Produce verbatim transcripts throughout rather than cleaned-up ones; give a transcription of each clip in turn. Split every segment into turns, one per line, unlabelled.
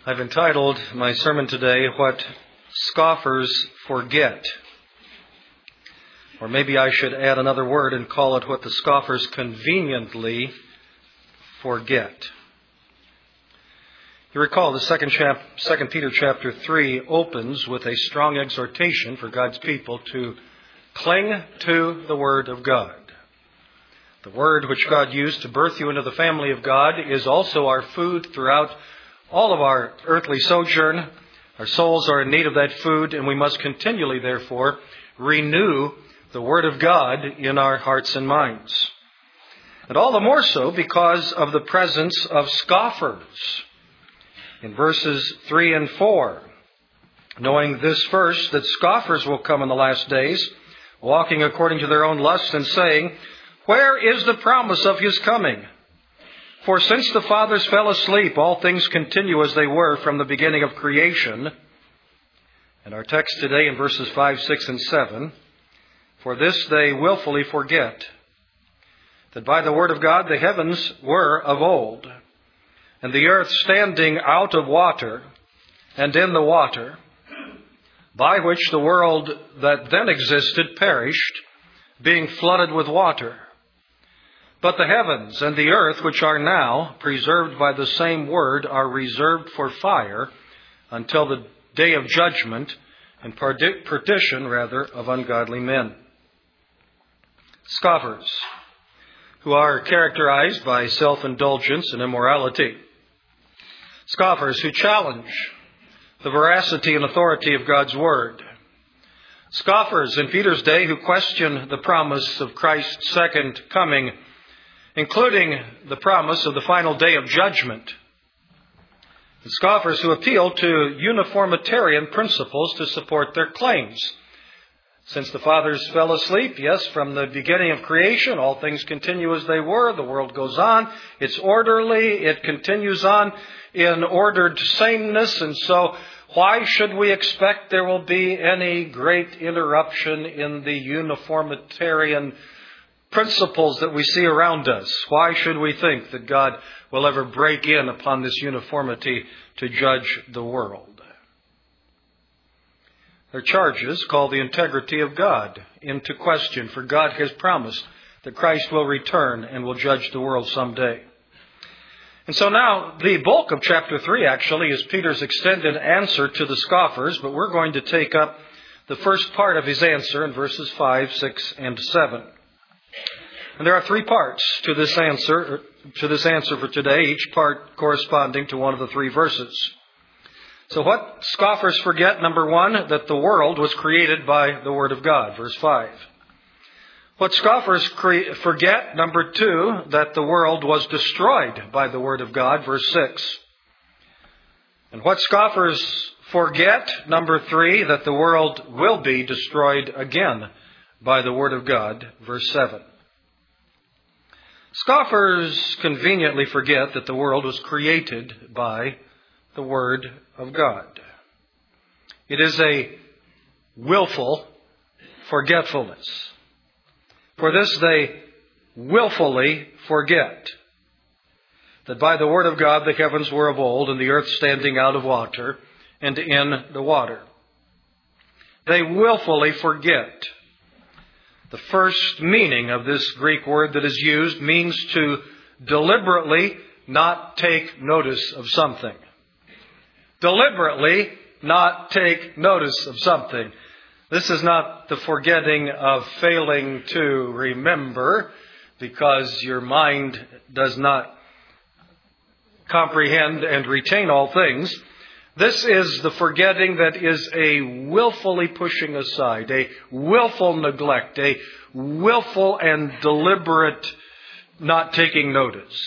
I've entitled my sermon today, What Scoffers Forget. Or maybe I should add another word and call it What the Scoffers Conveniently Forget. You recall the second, chap- second Peter chapter three opens with a strong exhortation for God's people to cling to the Word of God. The Word which God used to birth you into the family of God is also our food throughout all of our earthly sojourn. Our souls are in need of that food, and we must continually, therefore, renew the Word of God in our hearts and minds. And all the more so because of the presence of scoffers. In verses three and four, knowing this first, that scoffers will come in the last days, walking according to their own lusts and saying, "Where is the promise of His coming? For since the fathers fell asleep, all things continue as they were from the beginning of creation." And our text today in verses five, six, and seven, "For this they willfully forget, that by the word of God the heavens were of old, and the earth standing out of water and in the water, by which the world that then existed perished, being flooded with water. But the heavens and the earth, which are now preserved by the same word, are reserved for fire until the day of judgment and perdition, rather, of ungodly men." Scoffers, who are characterized by self-indulgence and immorality. Scoffers who challenge the veracity and authority of God's Word. Scoffers in Peter's day who question the promise of Christ's second coming, including the promise of the final day of judgment. And scoffers who appeal to uniformitarian principles to support their claims. Since the fathers fell asleep, yes, from the beginning of creation, all things continue as they were. The world goes on. It's orderly. It continues on in ordered sameness. And so why should we expect there will be any great interruption in the uniformitarian principles that we see around us? Why should we think that God will ever break in upon this uniformity to judge the world? Their charges call the integrity of God into question, for God has promised that Christ will return and will judge the world someday. And so now the bulk of chapter three actually is Peter's extended answer to the scoffers, but we're going to take up the first part of his answer in verses five, six, and seven. And there are three parts to this answer, to this answer for today, each part corresponding to one of the three verses. So what scoffers forget, number one, that the world was created by the Word of God, verse five. What scoffers cre- forget, number two, that the world was destroyed by the Word of God, verse six. And what scoffers forget, number three, that the world will be destroyed again by the Word of God, verse seven. Scoffers conveniently forget that the world was created by the Word of God. It is a willful forgetfulness. For this they willfully forget, that by the Word of God the heavens were of old, and the earth standing out of water and in the water. They willfully forget. The first meaning of this Greek word that is used means to deliberately not take notice of something. Deliberately not take notice of something. This is not the forgetting of failing to remember because your mind does not comprehend and retain all things. This is the forgetting that is a willfully pushing aside, a willful neglect, a willful and deliberate not taking notice.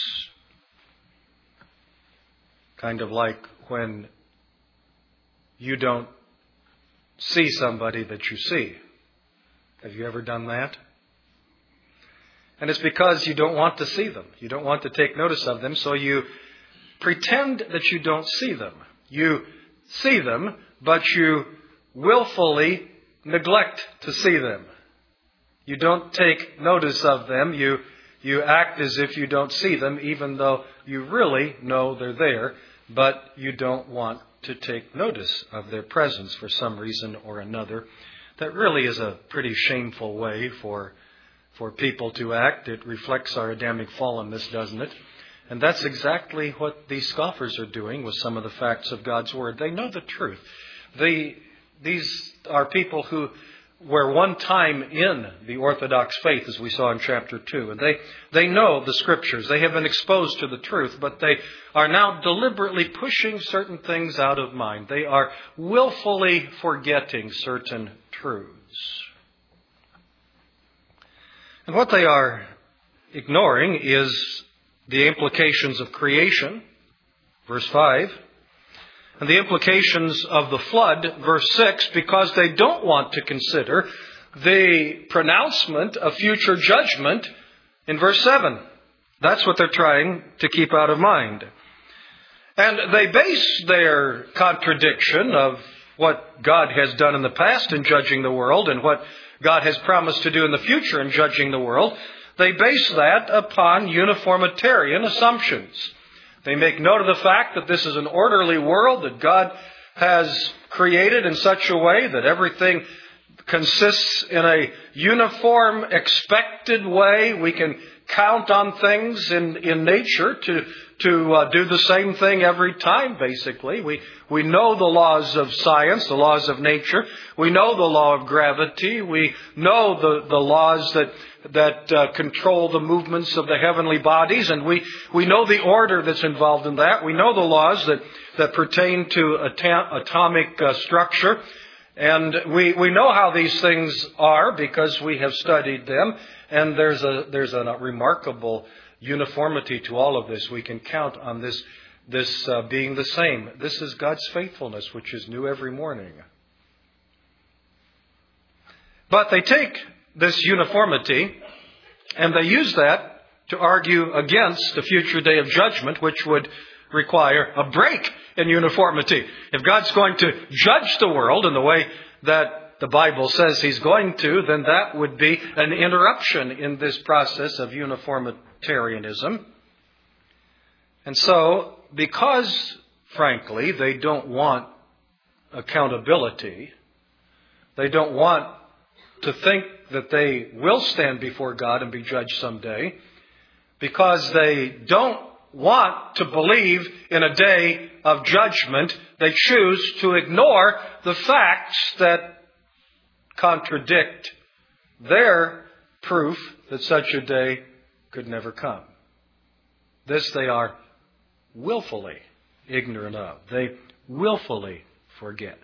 Kind of like when you don't see somebody that you see. Have you ever done that? And it's because you don't want to see them. You don't want to take notice of them, so you pretend that you don't see them. You see them, but you willfully neglect to see them. You don't take notice of them. You You act as if you don't see them, even though you really know they're there, but you don't want to take notice of their presence for some reason or another. That really is a pretty shameful way for, for people to act. It reflects our Adamic fallenness, doesn't it? And that's exactly what these scoffers are doing with some of the facts of God's Word. They know the truth. They, these are people who were one time in the Orthodox faith, as we saw in chapter two. And they, they know the Scriptures. They have been exposed to the truth, but they are now deliberately pushing certain things out of mind. They are willfully forgetting certain truths. And what they are ignoring is the implications of creation, verse five, and the implications of the flood, verse six, because they don't want to consider the pronouncement of future judgment in verse seven. That's what they're trying to keep out of mind. And they base their contradiction of what God has done in the past in judging the world and what God has promised to do in the future in judging the world. They base that upon uniformitarian assumptions. They make note of the fact that this is an orderly world that God has created in such a way that everything consists in a uniform, expected way. We can count on things in, in nature to, to uh, do the same thing every time, basically. We, we know the laws of science, the laws of nature. We know the law of gravity. We know the, the laws that that uh, control the movements of the heavenly bodies, and we, we know the order that's involved in that. We know the laws that, that pertain to atom, atomic uh, structure, and we, we know how these things are because we have studied them, and there's a there's a remarkable uniformity to all of this. We can count on this, this uh, being the same. This is God's faithfulness, which is new every morning. But they take this uniformity, and they use that to argue against the future day of judgment, which would require a break in uniformity. If God's going to judge the world in the way that the Bible says He's going to, then that would be an interruption in this process of uniformitarianism. And so, because, frankly, they don't want accountability, they don't want to think that they will stand before God and be judged someday, because they don't want to believe in a day of judgment, they choose to ignore the facts that contradict their proof that such a day could never come. This they are willfully ignorant of. They willfully forget.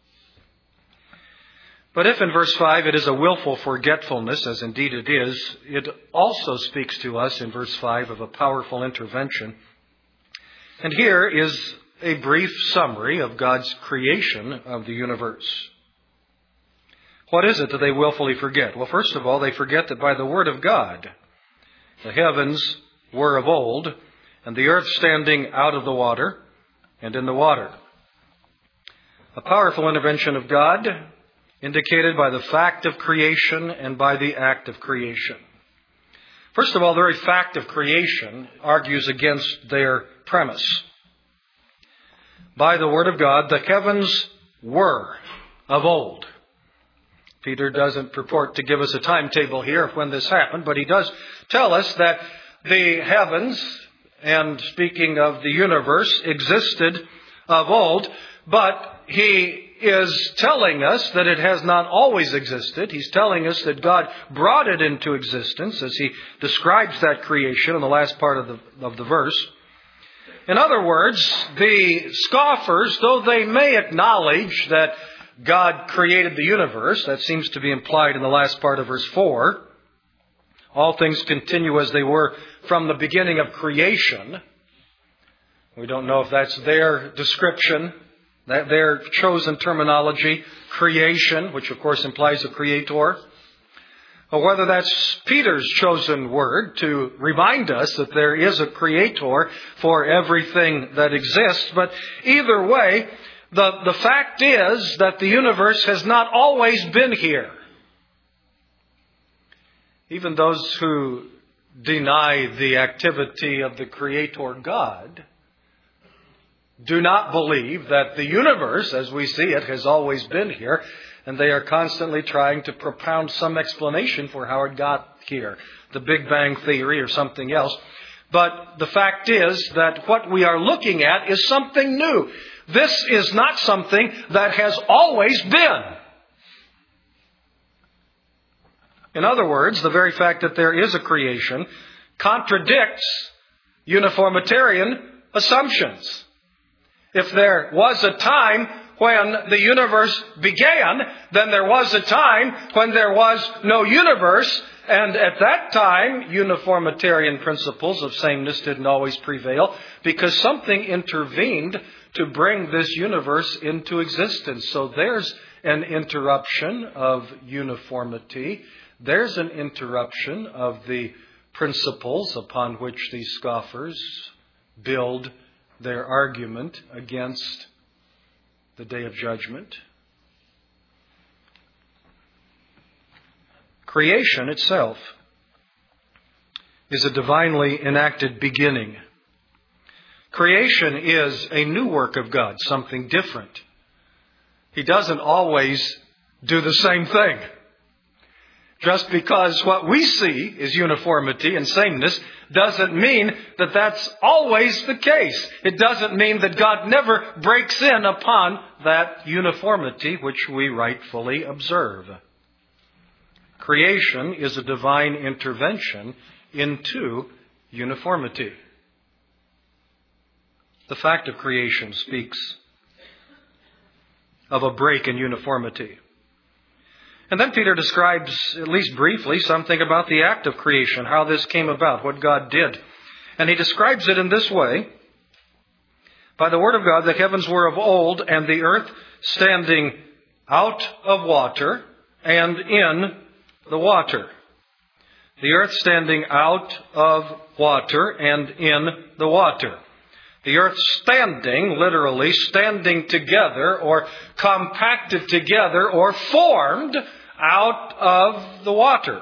But if in verse five it is a willful forgetfulness, as indeed it is, it also speaks to us in verse five of a powerful intervention. And here is a brief summary of God's creation of the universe. What is it that they willfully forget? Well, first of all, they forget that by the word of God, the heavens were of old, and the earth standing out of the water and in the water. A powerful intervention of God, indicated by the fact of creation and by the act of creation. First of all, the very fact of creation argues against their premise. By the word of God, the heavens were of old. Peter doesn't purport to give us a timetable here of when this happened, but he does tell us that the heavens, and speaking of the universe, existed of old, but he is telling us that it has not always existed. He's telling us that God brought it into existence as he describes that creation in the last part of the, of the verse. In other words, the scoffers, though they may acknowledge that God created the universe, that seems to be implied in the last part of verse four, all things continue as they were from the beginning of creation. We don't know if that's their description, that their chosen terminology, creation, which of course implies a creator, or whether that's Peter's chosen word to remind us that there is a creator for everything that exists. But either way, the, the fact is that the universe has not always been here. Even those who deny the activity of the Creator God, do not believe that the universe, as we see it, has always been here, and they are constantly trying to propound some explanation for how it got here, the Big Bang Theory or something else. But the fact is that what we are looking at is something new. This is not something that has always been. In other words, the very fact that there is a creation contradicts uniformitarian assumptions. If there was a time when the universe began, then there was a time when there was no universe. And at that time, uniformitarian principles of sameness didn't always prevail because something intervened to bring this universe into existence. So there's an interruption of uniformity. There's an interruption of the principles upon which these scoffers build their argument against the day of judgment. Creation itself is a divinely enacted beginning. Creation is a new work of God, something different. He doesn't always do the same thing. Just because what we see is uniformity and sameness doesn't mean that that's always the case. It doesn't mean that God never breaks in upon that uniformity which we rightfully observe. Creation is a divine intervention into uniformity. The fact of creation speaks of a break in uniformity. And then Peter describes, at least briefly, something about the act of creation, how this came about, what God did. And he describes it in this way. By the word of God, the heavens were of old, and the earth standing out of water and in the water. The earth standing out of water and in the water. The earth standing, literally standing together or compacted together or formed out of the water.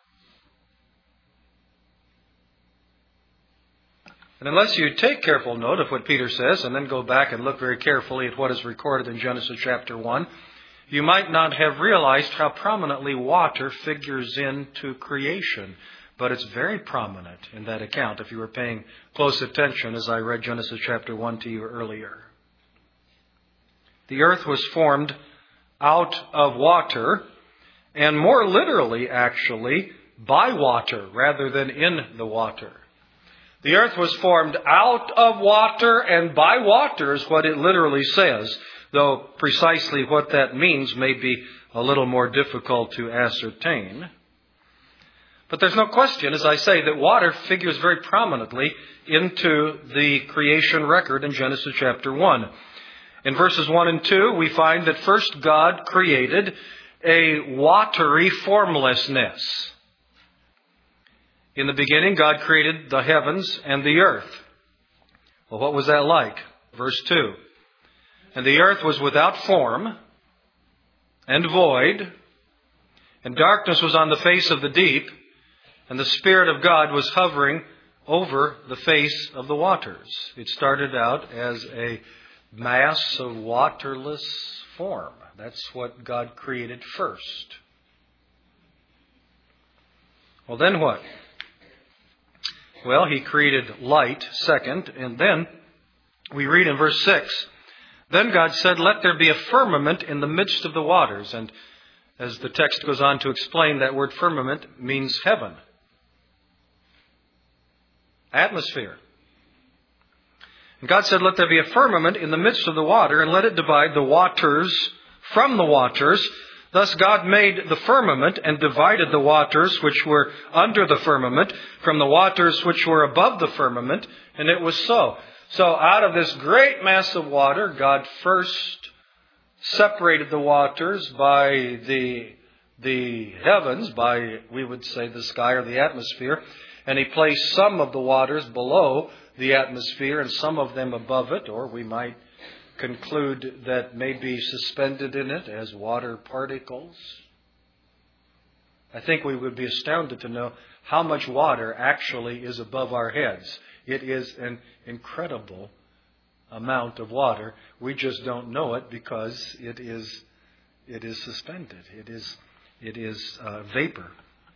And unless you take careful note of what Peter says and then go back and look very carefully at what is recorded in Genesis chapter one, you might not have realized how prominently water figures into creation. But it's very prominent in that account if you were paying close attention as I read Genesis chapter one to you earlier. The earth was formed out of water, and more literally, actually, by water rather than in the water. The earth was formed out of water and by water is what it literally says, though precisely what that means may be a little more difficult to ascertain. But there's no question, as I say, that water figures very prominently into the creation record in Genesis chapter one. In verses one and two, we find that first God created a watery formlessness. In the beginning, God created the heavens and the earth. Well, what was that like? Verse two. And the earth was without form and void, and darkness was on the face of the deep, and the Spirit of God was hovering over the face of the waters. It started out as a mass of waterless form. That's what God created first. Well, then what? Well, He created light second, and then we read in verse six, Then God said, Let there be a firmament in the midst of the waters. And as the text goes on to explain, that word firmament means heaven. Atmosphere. And God said, Let there be a firmament in the midst of the water, and let it divide the waters from the waters. Thus God made the firmament and divided the waters which were under the firmament from the waters which were above the firmament, and it was so. So out of this great mass of water, God first separated the waters by the, the heavens, by, we would say, the sky or the atmosphere, and He placed some of the waters below the atmosphere and some of them above it, or we might conclude that may be suspended in it as water particles. I think we would be astounded to know how much water actually is above our heads. It is an incredible amount of water. We just don't know it because it is it is suspended. It is it is uh, vapor.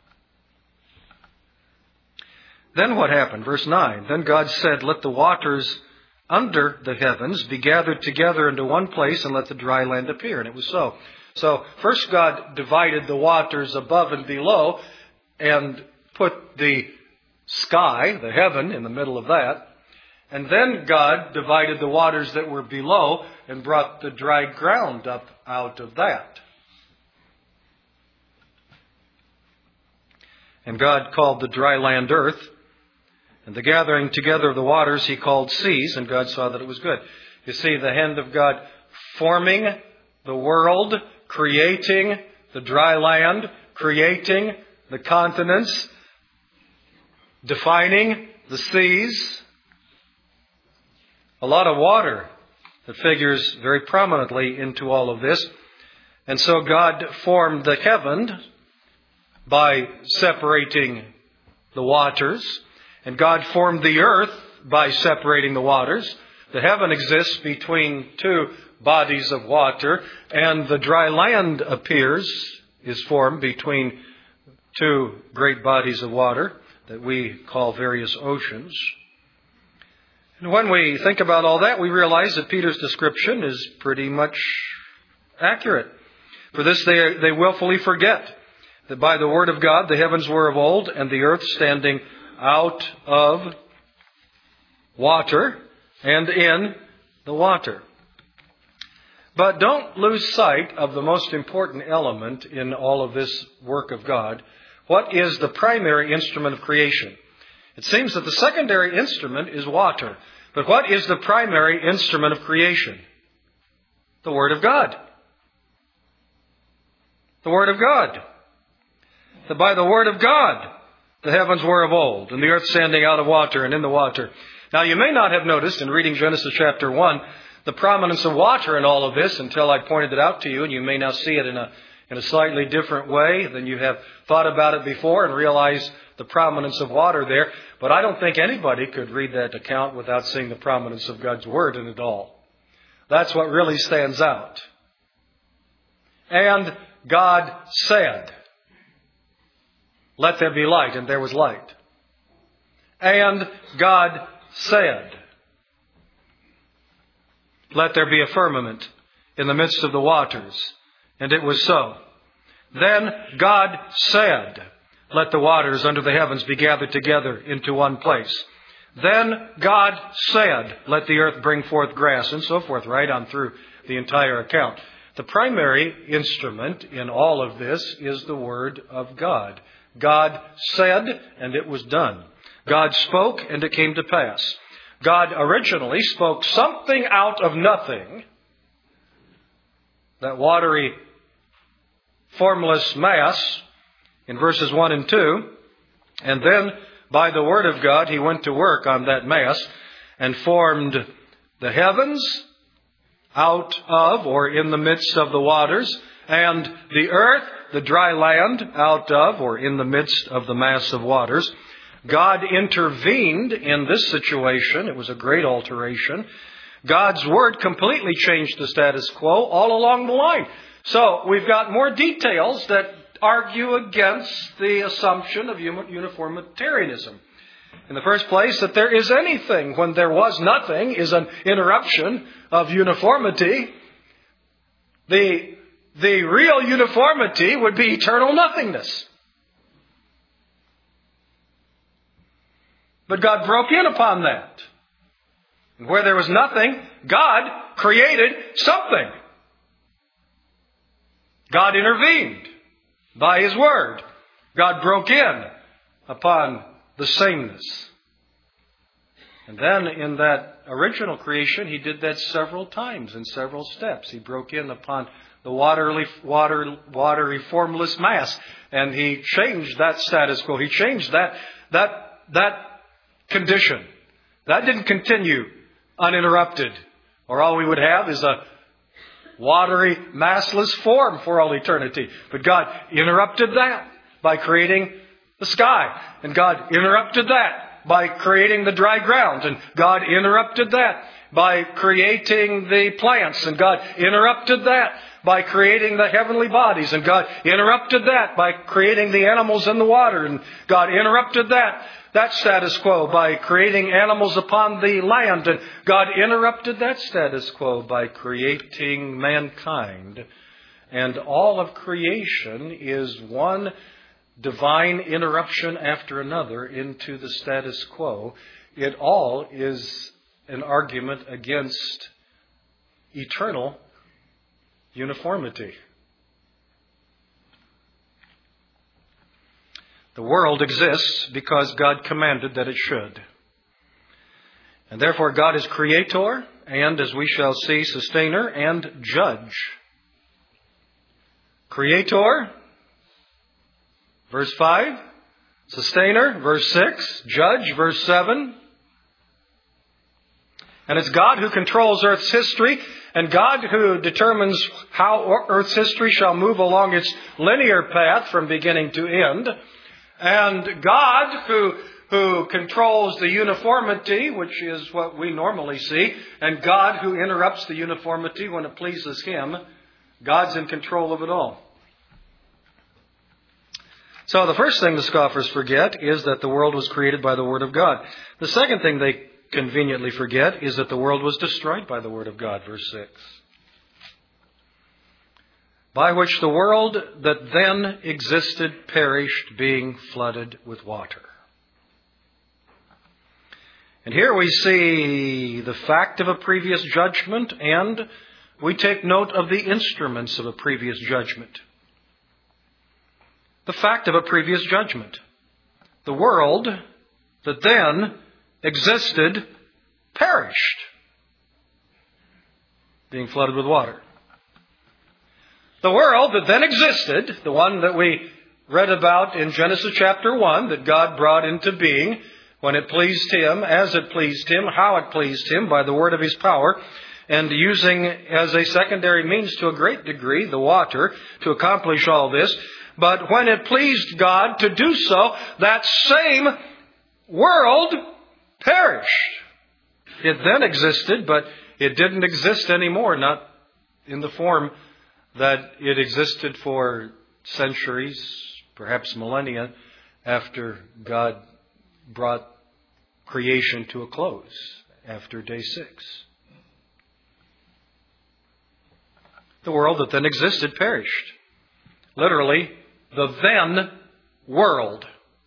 Then what happened? Verse nine. Then God said, "Let the waters under the heavens be gathered together into one place, and let the dry land appear." And it was so. So first God divided the waters above and below and put the sky, the heaven, in the middle of that. And then God divided the waters that were below and brought the dry ground up out of that. And God called the dry land earth, and the gathering together of the waters He called seas, and God saw that it was good. You see the hand of God forming the world, creating the dry land, creating the continents, defining the seas. A lot of water that figures very prominently into all of this. And so God formed the heaven by separating the waters. And God formed the earth by separating the waters. The heaven exists between two bodies of water, and the dry land appears, is formed between two great bodies of water that we call various oceans. And when we think about all that, we realize that Peter's description is pretty much accurate. For this they, they willfully forget that by the word of God the heavens were of old, and the earth standing out of water and in the water. But don't lose sight of the most important element in all of this work of God. What is the primary instrument of creation? It seems that the secondary instrument is water. But what is the primary instrument of creation? The Word of God. The Word of God. That by the Word of God the heavens were of old, and the earth standing out of water and in the water. Now you may not have noticed in reading Genesis chapter one the prominence of water in all of this until I pointed it out to you, and you may now see it in a in a slightly different way than you have thought about it before and realize the prominence of water there. But I don't think anybody could read that account without seeing the prominence of God's Word in it all. That's what really stands out. And God said, "Let there be light," and there was light. And God said, "Let there be a firmament in the midst of the waters," and it was so. Then God said, "Let the waters under the heavens be gathered together into one place." Then God said, "Let the earth bring forth grass," and so forth, right on through the entire account. The primary instrument in all of this is the Word of God. God said, and it was done. God spoke, and it came to pass. God originally spoke something out of nothing, that watery, formless mass, in verses one and two. And then, by the Word of God, He went to work on that mass and formed the heavens out of, or in the midst of the waters, and the earth, the dry land, out of, or in the midst of the mass of waters. God intervened in this situation. It was a great alteration. God's Word completely changed the status quo all along the line. So we've got more details that argue against the assumption of uniformitarianism. In the first place, that there is anything when there was nothing is an interruption of uniformity. The, the real uniformity would be eternal nothingness. But God broke in upon that. And where there was nothing, God created something. God intervened by His Word. God broke in upon the sameness. And then in that original creation, He did that several times in several steps. He broke in upon the watery, water, watery formless mass, and He changed that status quo. He changed that, that, that condition. That didn't continue uninterrupted, or all we would have is a watery, massless form for all eternity. But God interrupted that by creating the sky. And God interrupted that by creating the dry ground. And God interrupted that by creating the plants. And God interrupted that by creating the heavenly bodies. And God interrupted that by creating the animals in the water. And God interrupted that, that status quo by creating animals upon the land. And God interrupted that status quo by creating mankind. And all of creation is one divine interruption after another into the status quo. It all is an argument against eternal uniformity. The world exists because God commanded that it should. And therefore God is creator and, as we shall see, sustainer and judge. Creator, verse five. Sustainer, verse six. Judge, verse seven. And it's God who controls Earth's history, and God who determines how Earth's history shall move along its linear path from beginning to end. And God who, who controls the uniformity, which is what we normally see, and God who interrupts the uniformity when it pleases Him. God's in control of it all. So the first thing the scoffers forget is that the world was created by the Word of God. The second thing they conveniently forget is that the world was destroyed by the Word of God, verse six. By which the world that then existed perished, being flooded with water. And here we see the fact of a previous judgment, and we take note of the instruments of a previous judgment. The fact of a previous judgment. The world that then existed perished, being flooded with water. The world that then existed, the one that we read about in Genesis chapter one, that God brought into being when it pleased Him, as it pleased Him, how it pleased Him, by the word of His power, and using as a secondary means to a great degree the water to accomplish all this. But when it pleased God to do so, that same world perished. It then existed, but it didn't exist anymore, not in the form that it existed for centuries, perhaps millennia, after God brought creation to a close after day six. The world that then existed perished. Literally, the then world.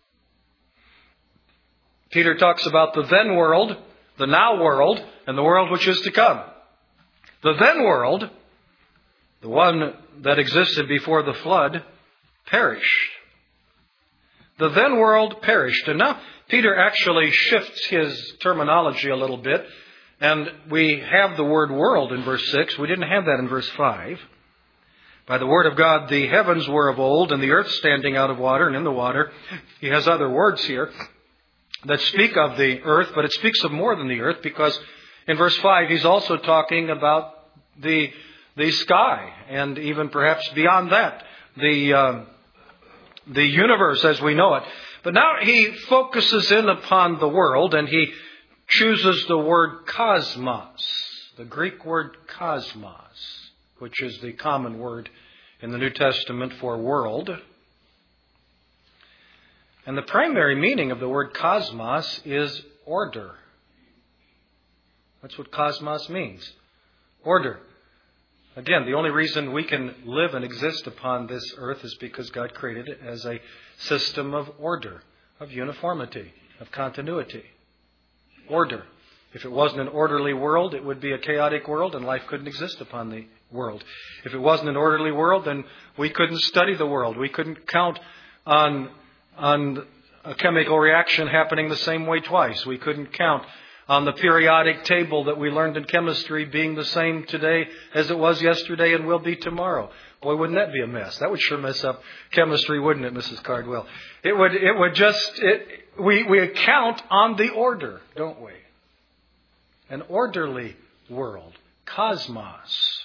Peter talks about the then world, the now world, and the world which is to come. The then world, the one that existed before the flood, perished. The then world perished. And now Peter actually shifts his terminology a little bit. And we have the word world in verse six. We didn't have that in verse five. By the word of God, the heavens were of old, and the earth standing out of water and in the water. He has other words here that speak of the earth, but it speaks of more than the earth, because in verse five he's also talking about the the sky, and even perhaps beyond that, the uh, the universe as we know it. But now he focuses in upon the world, and he chooses the word cosmos, the Greek word cosmos, which is the common word in the New Testament for world. And the primary meaning of the word cosmos is order. That's what cosmos means. Order. Again, the only reason we can live and exist upon this earth is because God created it as a system of order, of uniformity, of continuity. Order. If it wasn't an orderly world, it would be a chaotic world, and life couldn't exist upon the world. If it wasn't an orderly world, then we couldn't study the world. We couldn't count on, on a chemical reaction happening the same way twice. We couldn't count on the periodic table that we learned in chemistry being the same today as it was yesterday and will be tomorrow. Boy, wouldn't that be a mess? That would sure mess up chemistry, wouldn't it, Missus Cardwell? It would, it would just, it, we, we count on the order, don't we? An orderly world, cosmos,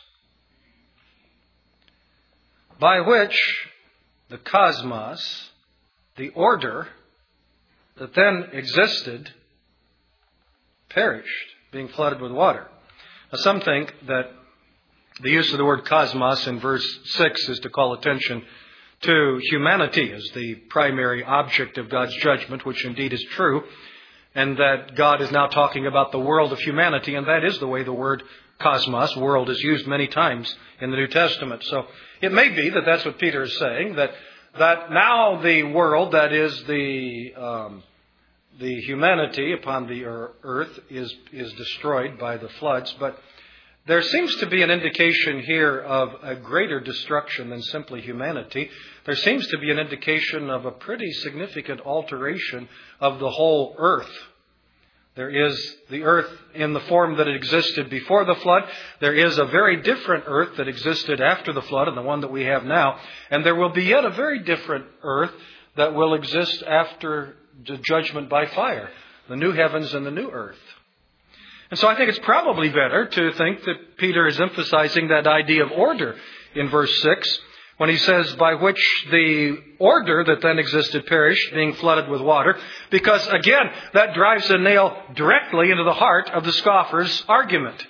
by which the cosmos, the order that then existed perished, being flooded with water. Now, some think that the use of the word cosmos in verse six is to call attention to humanity as the primary object of God's judgment, which indeed is true, and that God is now talking about the world of humanity, and that is the way the word cosmos, world, is used many times in the New Testament. So it may be that that's what Peter is saying, that that now the world, that is the um, the humanity upon the earth, is is destroyed by the floods, but there seems to be an indication here of a greater destruction than simply humanity. There seems to be an indication of a pretty significant alteration of the whole earth. There is the earth in the form that it existed before the flood. There is a very different earth that existed after the flood and the one that we have now. And there will be yet a very different earth that will exist after the judgment by fire, the new heavens and the new earth. And so I think it's probably better to think that Peter is emphasizing that idea of order in verse six when he says, by which the order that then existed perished, being flooded with water, because again, that drives a nail directly into the heart of the scoffer's argument.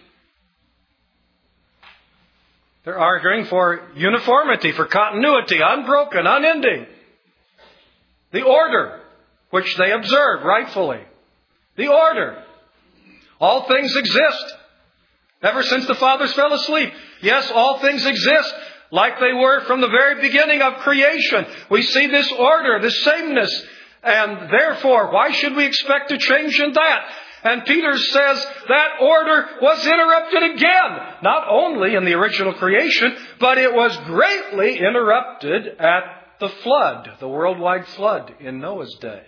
They're arguing for uniformity, for continuity, unbroken, unending. The order which they observe rightfully. The order. All things exist. Ever since the fathers fell asleep. Yes, all things exist like they were from the very beginning of creation. We see this order, this sameness. And therefore, why should we expect a change in that? And Peter says that order was interrupted again. Not only in the original creation, but it was greatly interrupted at the flood, the worldwide flood in Noah's day.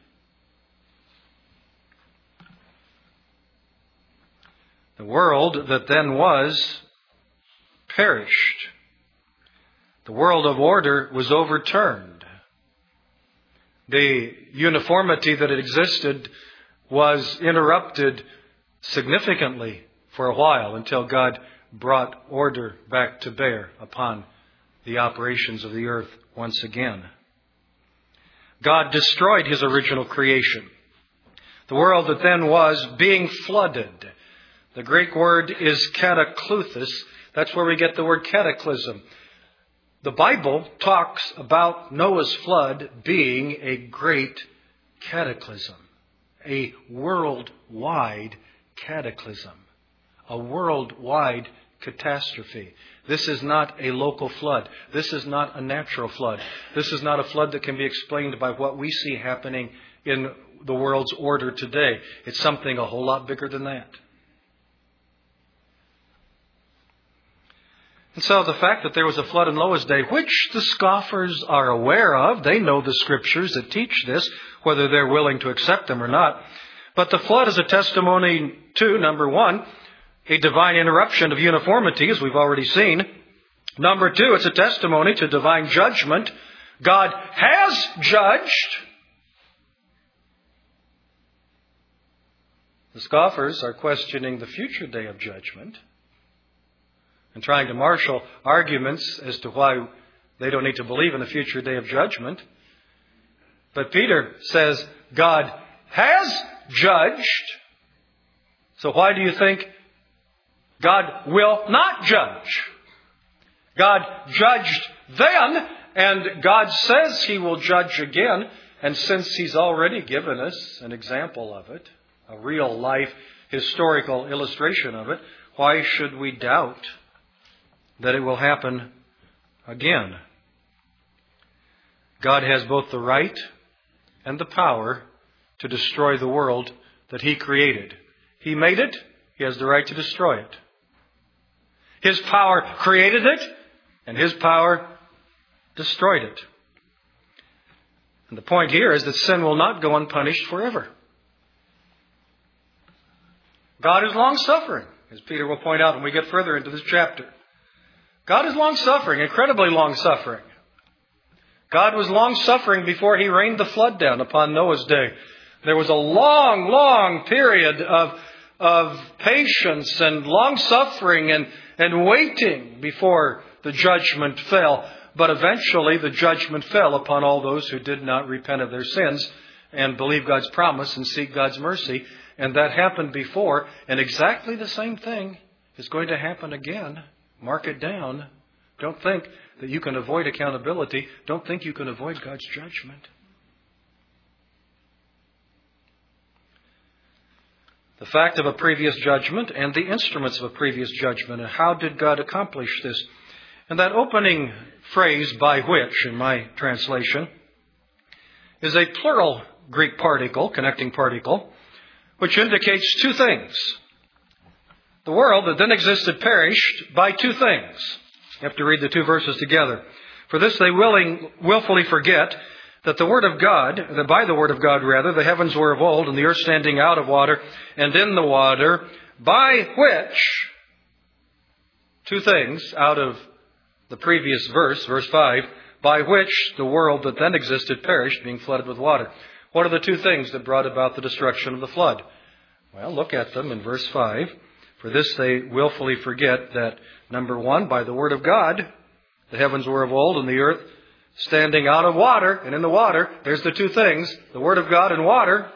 The world that then was perished. The world of order was overturned. The uniformity that had existed was interrupted significantly for a while until God brought order back to bear upon the operations of the earth once again. God destroyed His original creation. The world that then was being flooded. The Greek word is katakluthos. That's where we get the word cataclysm. The Bible talks about Noah's flood being a great cataclysm. A worldwide cataclysm. A worldwide catastrophe. This is not a local flood. This is not a natural flood. This is not a flood that can be explained by what we see happening in the world's order today. It's something a whole lot bigger than that. And so the fact that there was a flood in Noah's day, which the scoffers are aware of, they know the scriptures that teach this, whether they're willing to accept them or not. But the flood is a testimony to, number one, a divine interruption of uniformity, as we've already seen. Number two, it's a testimony to divine judgment. God has judged. The scoffers are questioning the future day of judgment and trying to marshal arguments as to why they don't need to believe in the future day of judgment. But Peter says God has judged. So why do you think God will not judge? God judged then, and God says He will judge again. And since He's already given us an example of it, a real life historical illustration of it, why should we doubt that it will happen again? God has both the right and the power to destroy the world that He created. He made it. He has the right to destroy it. His power created it, and His power destroyed it. And the point here is that sin will not go unpunished forever. God is long-suffering, as Peter will point out when we get further into this chapter. God is long-suffering, incredibly long-suffering. God was long-suffering before He rained the flood down upon Noah's day. There was a long, long period of, of patience and long-suffering and, and waiting before the judgment fell. but eventually the judgment fell upon all those who did not repent of their sins and believe God's promise and seek God's mercy. And that happened before, and exactly the same thing is going to happen again. Mark it down. Don't think that you can avoid accountability. Don't think you can avoid God's judgment. The fact of a previous judgment and the instruments of a previous judgment. And how did God accomplish this? And that opening phrase, by which, in my translation, is a plural Greek particle, connecting particle, which indicates two things. The world that then existed perished by two things. You have to read the two verses together. For this they willing, willfully forget that the Word of God, that by the Word of God rather, the heavens were of old, and the earth standing out of water, and in the water, by which, two things out of the previous verse, verse five, by which the world that then existed perished, being flooded with water. What are the two things that brought about the destruction of the flood? Well, look at them in verse five. For this they willfully forget that, number one, by the Word of God, the heavens were of old, and the earth standing out of water, and in the water, there's the two things, the Word of God and water,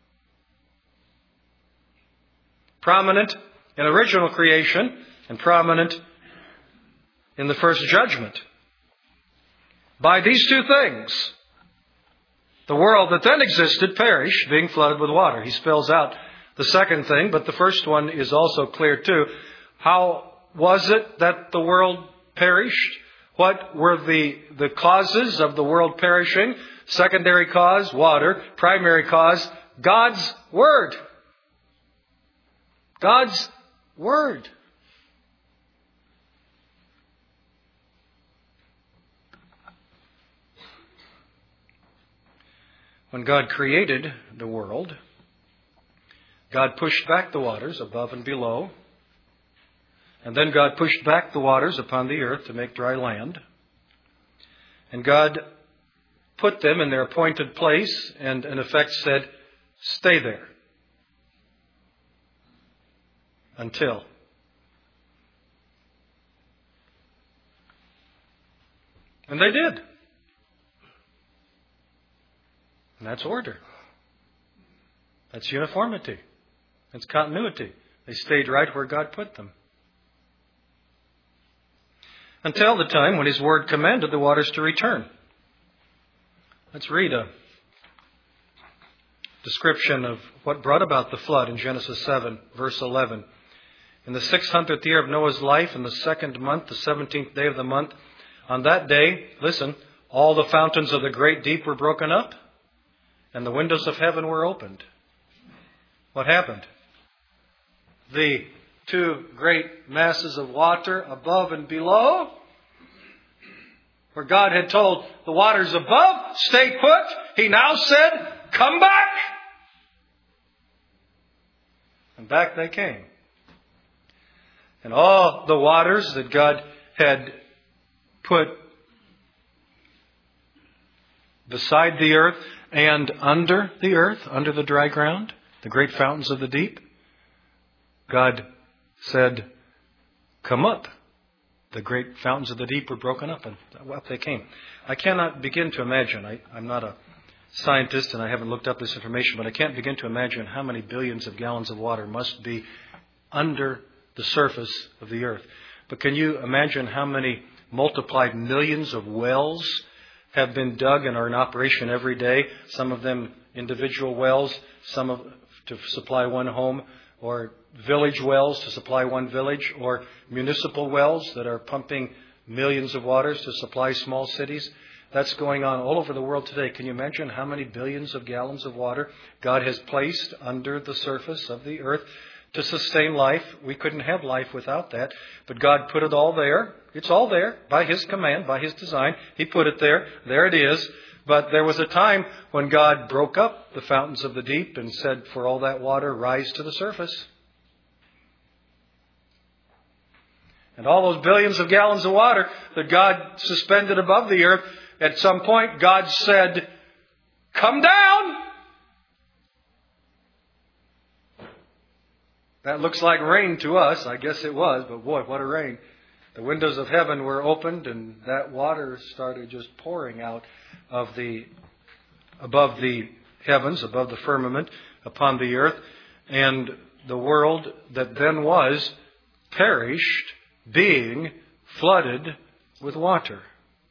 prominent in original creation and prominent in the first judgment. By these two things, the world that then existed perished, being flooded with water. He spells out the second thing, but the first one is also clear too. How was it that the world perished? What were the, the causes of the world perishing? Secondary cause, water. Primary cause, God's Word. God's Word. When God created the world, God pushed back the waters above and below. And then God pushed back the waters upon the earth to make dry land. And God put them in their appointed place and in effect said, stay there. Until. And they did. And that's order. That's uniformity. That's continuity. They stayed right where God put them. Until the time when His Word commanded the waters to return. Let's read a description of what brought about the flood in Genesis seven, verse eleven. In the six hundredth year of Noah's life, in the second month, the seventeenth day of the month, on that day, listen, all the fountains of the great deep were broken up, and the windows of heaven were opened. What happened? The two great masses of water above and below, where God had told the waters above, stay put, He now said, come back. And back they came. And all the waters that God had put beside the earth and under the earth, under the dry ground, the great fountains of the deep, God said, come up. The great fountains of the deep were broken up, and up they came. I cannot begin to imagine. I, I'm not a scientist, and I haven't looked up this information, but I can't begin to imagine how many billions of gallons of water must be under the surface of the earth. But can you imagine how many multiplied millions of wells have been dug and are in operation every day? Some of them individual wells, some of to supply one home, or village wells to supply one village, or municipal wells that are pumping millions of waters to supply small cities. That's going on all over the world today. Can you imagine how many billions of gallons of water God has placed under the surface of the earth to sustain life? We couldn't have life without that. But God put it all there. It's all there by His command, by His design. He put it there. There it is. But there was a time when God broke up the fountains of the deep and said, for all that water, rise to the surface. And all those billions of gallons of water that God suspended above the earth, at some point God said, come down. That looks like rain to us. I guess it was, but boy, what a rain. The windows of heaven were opened, and that water started just pouring out of the above the heavens, above the firmament, upon the earth, and the world that then was perished, being flooded with water.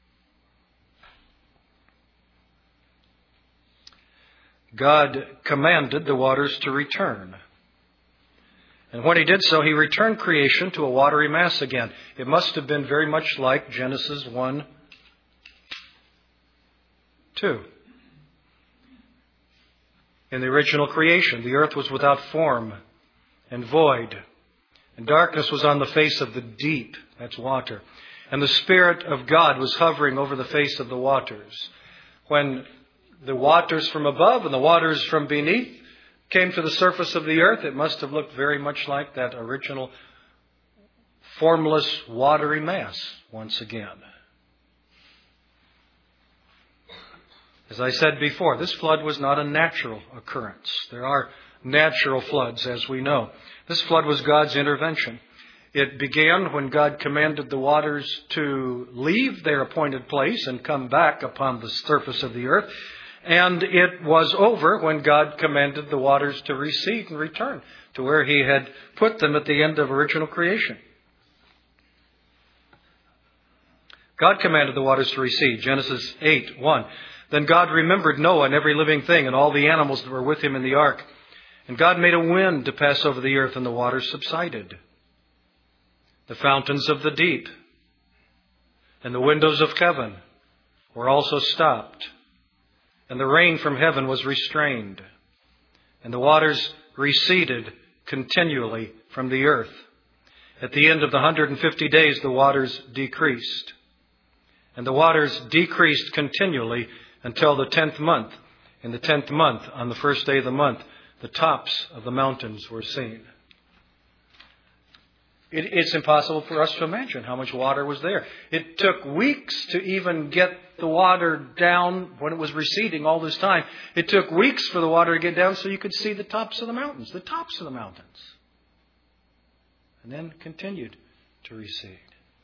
God commanded the waters to return. And when he did so, he returned creation to a watery mass again. It must have been very much like Genesis one, two. In the original creation, the earth was without form and void, and darkness was on the face of the deep, that's water. And the Spirit of God was hovering over the face of the waters. When the waters from above and the waters from beneath came to the surface of the earth, it must have looked very much like that original formless, watery mass once again. As I said before, this flood was not a natural occurrence. There are natural floods, as we know. This flood was God's intervention. It began when God commanded the waters to leave their appointed place and come back upon the surface of the earth. And it was over when God commanded the waters to recede and return to where he had put them at the end of original creation. God commanded the waters to recede. Genesis eight, one. Then God remembered Noah and every living thing and all the animals that were with him in the ark. And God made a wind to pass over the earth, and the waters subsided. The fountains of the deep and the windows of heaven were also stopped. And the rain from heaven was restrained. And the waters receded continually from the earth. At the end of the one hundred fifty days, the waters decreased. And the waters decreased continually until the tenth month. In the tenth month, on the first day of the month, the tops of the mountains were seen. It, it's impossible for us to imagine how much water was there. It took weeks to even get the water down when it was receding all this time. It took weeks for the water to get down so you could see the tops of the mountains, the tops of the mountains. And then continued to recede.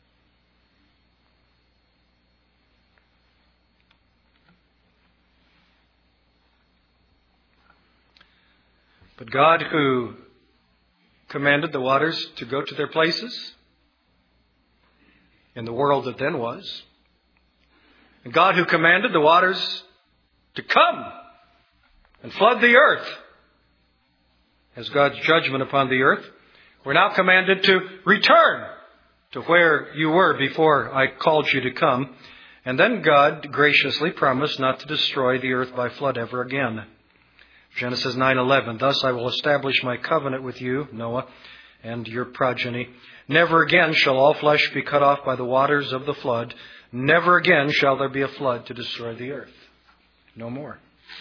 But God, who commanded the waters to go to their places in the world that then was, and God who commanded the waters to come and flood the earth as God's judgment upon the earth, we're now commanded to return to where you were before I called you to come. And then God graciously promised not to destroy the earth by flood ever again. Genesis nine eleven, thus I will establish my covenant with you, Noah, and your progeny. Never again shall all flesh be cut off by the waters of the flood. Never again shall there be a flood to destroy the earth. No more.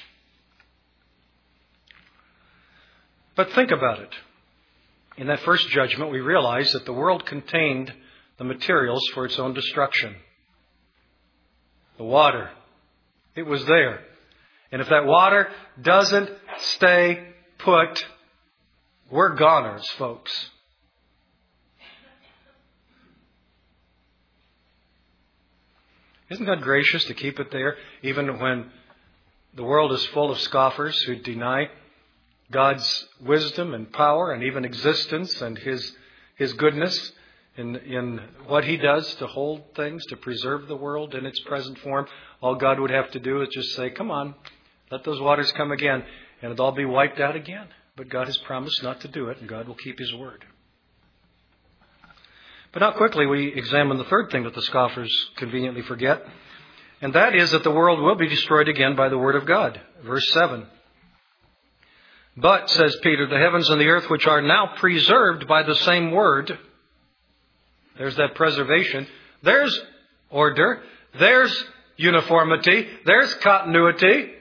But think about it. In that first judgment, we realize that the world contained the materials for its own destruction. The water. It was there. And if that water doesn't stay put, we're goners, folks. Isn't God gracious to keep it there, even when the world is full of scoffers who deny God's wisdom and power and even existence and His His goodness in in what He does to hold things, to preserve the world in its present form? All God would have to do is just say, come on, let those waters come again, and it'll all be wiped out again. But God has promised not to do it, and God will keep His word. But now quickly we examine the third thing that the scoffers conveniently forget, and that is that the world will be destroyed again by the word of God. Verse seven. But, says Peter, the heavens and the earth which are now preserved by the same word, there's that preservation, there's order, there's uniformity, there's continuity.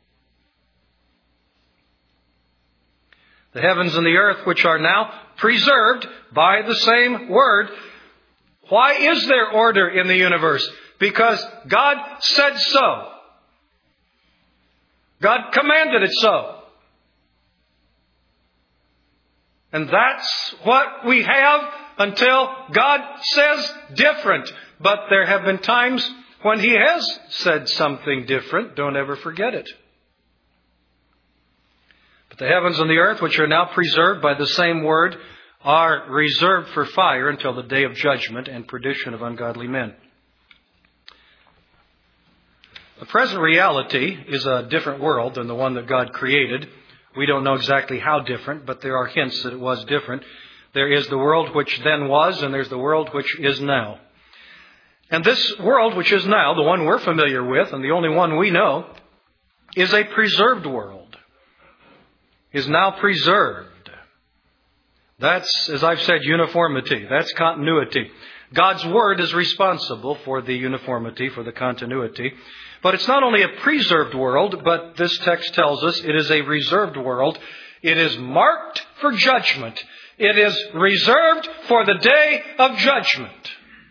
The heavens and the earth which are now preserved by the same word. Why is there order in the universe? Because God said so. God commanded it so. And that's what we have until God says different. But there have been times when He has said something different. Don't ever forget it. But the heavens and the earth, which are now preserved by the same word, are reserved for fire until the day of judgment and perdition of ungodly men. The present reality is a different world than the one that God created. We don't know exactly how different, but there are hints that it was different. There is the world which then was, and there's the world which is now. And this world which is now, the one we're familiar with, and the only one we know, is a preserved world. Is now preserved. That's, as I've said, uniformity. That's continuity. God's Word is responsible for the uniformity, for the continuity. But it's not only a preserved world, but this text tells us it is a reserved world. It is marked for judgment. It is reserved for the day of judgment.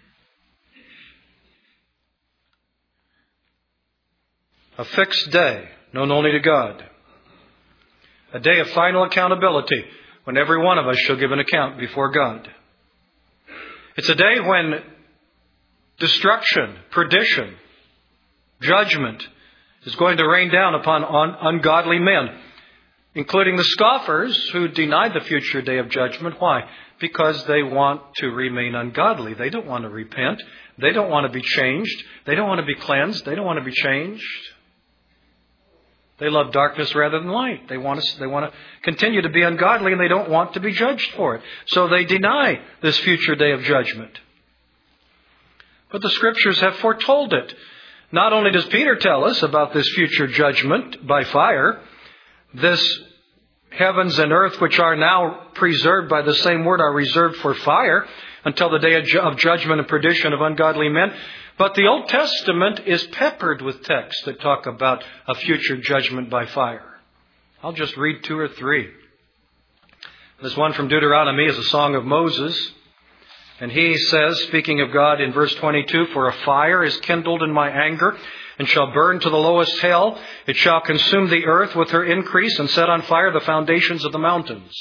A fixed day, known only to God. A day of final accountability, when every one of us shall give an account before God. It's a day when destruction, perdition, judgment is going to rain down upon ungodly men, including the scoffers who deny the future day of judgment. Why? Because they want to remain ungodly. They don't want to repent. They don't want to be changed. They don't want to be cleansed. They don't want to be changed. They love darkness rather than light. They want to, they want to continue to be ungodly, and they don't want to be judged for it. So they deny this future day of judgment. But the Scriptures have foretold it. Not only does Peter tell us about this future judgment by fire, this heavens and earth which are now preserved by the same word are reserved for fire until the day of judgment and perdition of ungodly men. But the Old Testament is peppered with texts that talk about a future judgment by fire. I'll just read two or three. This one from Deuteronomy is a song of Moses. And he says, speaking of God in verse twenty-two, "For a fire is kindled in my anger, and shall burn to the lowest hell. It shall consume the earth with her increase, and set on fire the foundations of the mountains."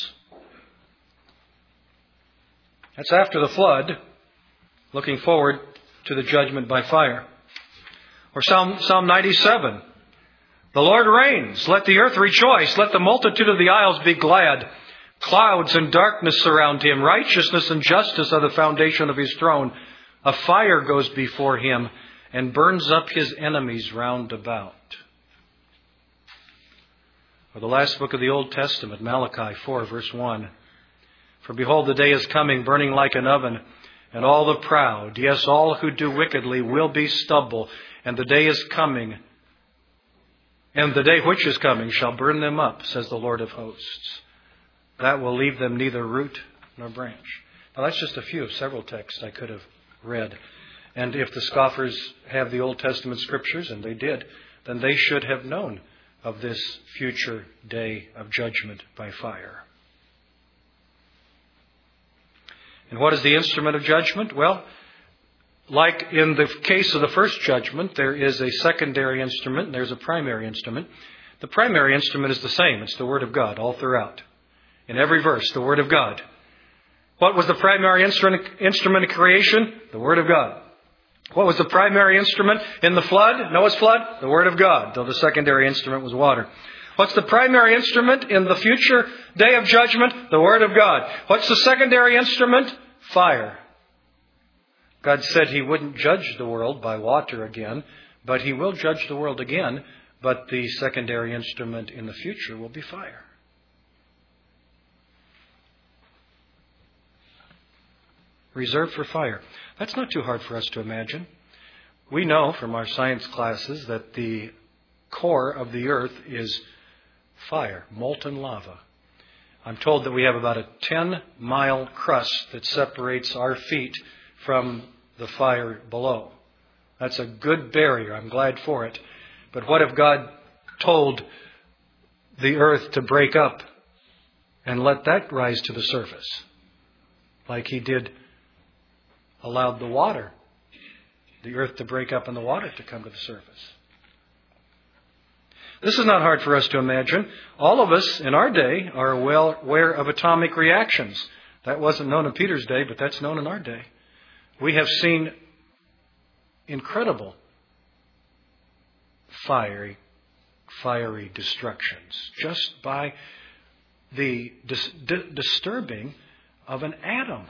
That's after the flood, looking forward to the judgment by fire. Or Psalm, Psalm ninety-seven. "The Lord reigns. Let the earth rejoice. Let the multitude of the isles be glad. Clouds and darkness surround him. Righteousness and justice are the foundation of his throne. A fire goes before him and burns up his enemies round about." Or the last book of the Old Testament, Malachi four, verse one. "For behold, the day is coming, burning like an oven, and all the proud, yes, all who do wickedly, will be stubble. And the day is coming, and the day which is coming shall burn them up, says the Lord of hosts. That will leave them neither root nor branch." Now that's just a few of several texts I could have read. And if the scoffers have the Old Testament Scriptures, and they did, then they should have known of this future day of judgment by fire. And what is the instrument of judgment? Well, like in the case of the first judgment, there is a secondary instrument and there's a primary instrument. The primary instrument is the same. It's the Word of God all throughout. In every verse, the Word of God. What was the primary instrument instrument of creation? The Word of God. What was the primary instrument in the flood, Noah's flood? The Word of God, though the secondary instrument was water. What's the primary instrument in the future day of judgment? The Word of God. What's the secondary instrument? Fire. God said He wouldn't judge the world by water again, but He will judge the world again, but the secondary instrument in the future will be fire. Reserved for fire. That's not too hard for us to imagine. We know from our science classes that the core of the earth is fire, molten lava. I'm told that we have about a ten-mile crust that separates our feet from the fire below. That's a good barrier. I'm glad for it. But what if God told the earth to break up and let that rise to the surface, like He did allowed the water, the earth to break up and the water to come to the surface? This is not hard for us to imagine. All of us in our day are well aware of atomic reactions. That wasn't known in Peter's day, but that's known in our day. We have seen incredible fiery, fiery destructions just by the dis- di- disturbing of an atom.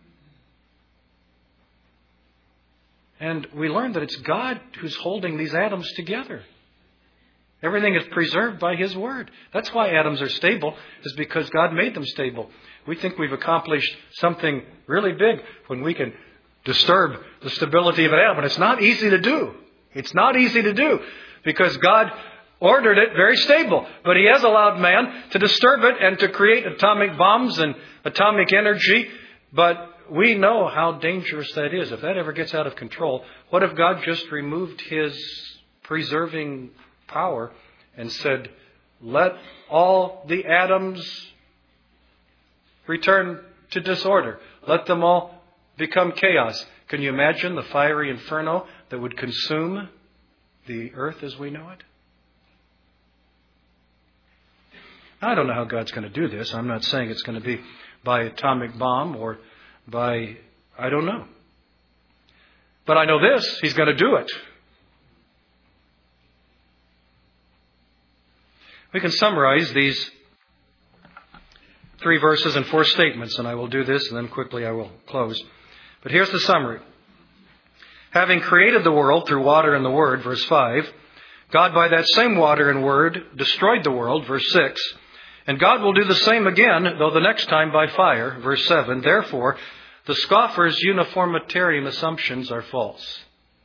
And we learn that it's God who's holding these atoms together. Everything is preserved by His Word. That's why atoms are stable, is because God made them stable. We think we've accomplished something really big when we can disturb the stability of an atom. And it's not easy to do. It's not easy to do because God ordered it very stable. But He has allowed man to disturb it and to create atomic bombs and atomic energy. But we know how dangerous that is. If that ever gets out of control, what if God just removed His preserving power and said, let all the atoms return to disorder. Let them all become chaos. Can you imagine the fiery inferno that would consume the earth as we know it? I don't know how God's going to do this. I'm not saying it's going to be by atomic bomb or by, I don't know. But I know this, He's going to do it. We can summarize these three verses in four statements, and I will do this, and then quickly I will close. But here's the summary. Having created the world through water and the Word, verse five, God by that same water and Word destroyed the world, verse six, and God will do the same again, though the next time by fire, verse seven. Therefore, the scoffers' uniformitarian assumptions are false.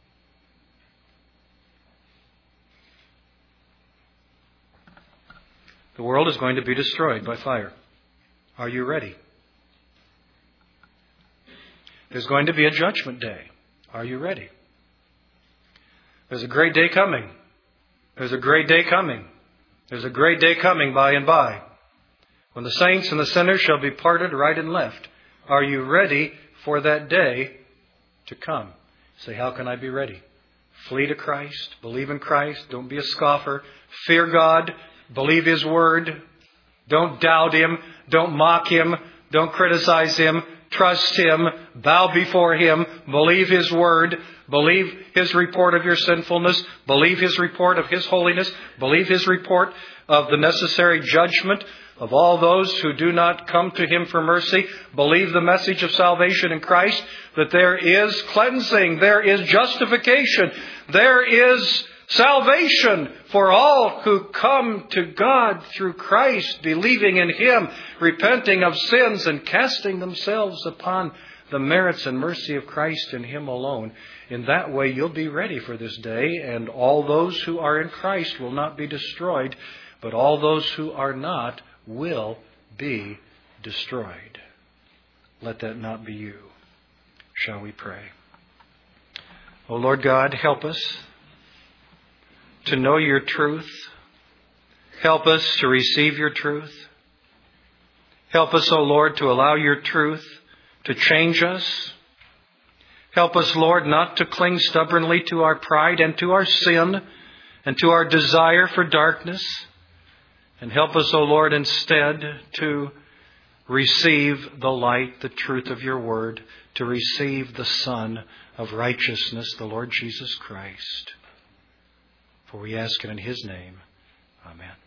The world is going to be destroyed by fire. Are you ready? There's going to be a judgment day. Are you ready? There's a great day coming. There's a great day coming. There's a great day coming by and by, when the saints and the sinners shall be parted right and left. Are you ready for that day to come? Say, how can I be ready? Flee to Christ. Believe in Christ. Don't be a scoffer. Fear God. Believe His Word. Don't doubt Him. Don't mock Him. Don't criticize Him. Trust Him. Bow before Him. Believe His Word. Believe His report of your sinfulness. Believe His report of His holiness. Believe His report of the necessary judgment of all those who do not come to Him for mercy. Believe the message of salvation in Christ, that there is cleansing, there is justification, there is salvation for all who come to God through Christ, believing in Him, repenting of sins, and casting themselves upon the merits and mercy of Christ in Him alone. In that way, you'll be ready for this day, and all those who are in Christ will not be destroyed, but all those who are not will be destroyed. Let that not be you. Shall we pray? O Lord God, help us to know your truth. Help us to receive your truth. Help us, O Lord, to allow your truth to change us. Help us, Lord, not to cling stubbornly to our pride and to our sin and to our desire for darkness. And help us, O Lord, instead to receive the light, the truth of your word, to receive the Son of righteousness, the Lord Jesus Christ. For we ask it in His name. Amen.